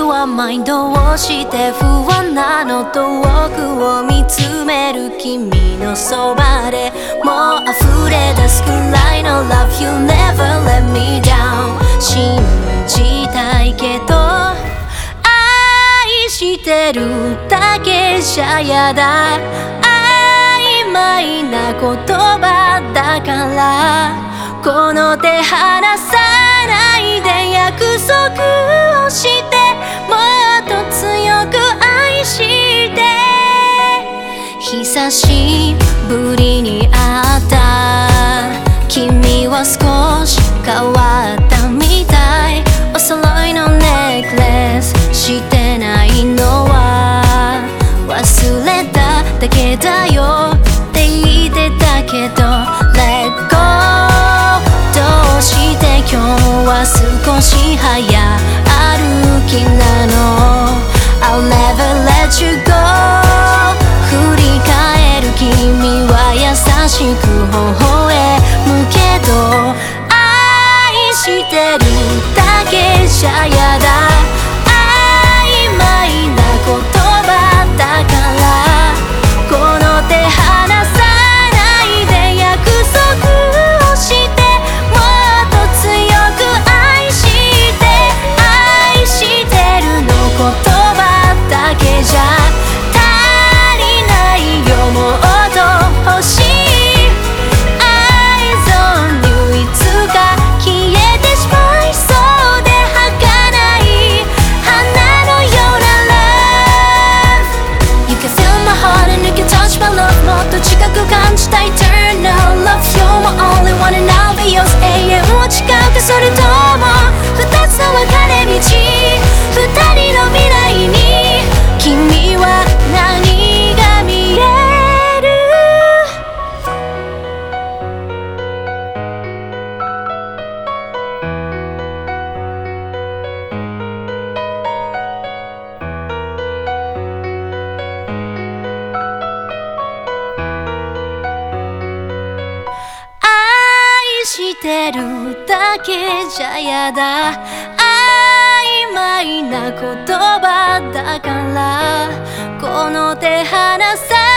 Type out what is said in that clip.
はマインドをして不安なの遠くを見つめる君のそばでもう溢れ出すくらいの Love You never let me down 信じたいけど愛してるだけじゃやだ曖昧な言葉だからこの手離さないで約束をしてもっと強く愛して久しぶりに会った君は少し変わったみたいお揃いのネックレスしてないのは忘れただけだよって言ってたけど Let go どうして今日は少し早歩きなの I'll never let you go 振り返る君は優しく微笑むけど愛してるだけじゃやだ曖昧な言葉だからこの手離さないで約束をしてもっと強く愛して愛してるの言葉だけじゃ足りないよもっと欲しいEyes on you いつか消えてしまいそうで儚い花のような Love You can feel my heart and you can touch my love もっと近く感じたい Eternal Love You're my only one and I'll be yours 永遠を誓うかそれとも二つの分かれ道二人の未来に君は何が見える愛してるだけじゃやだ曖昧な言葉だからこの手離さ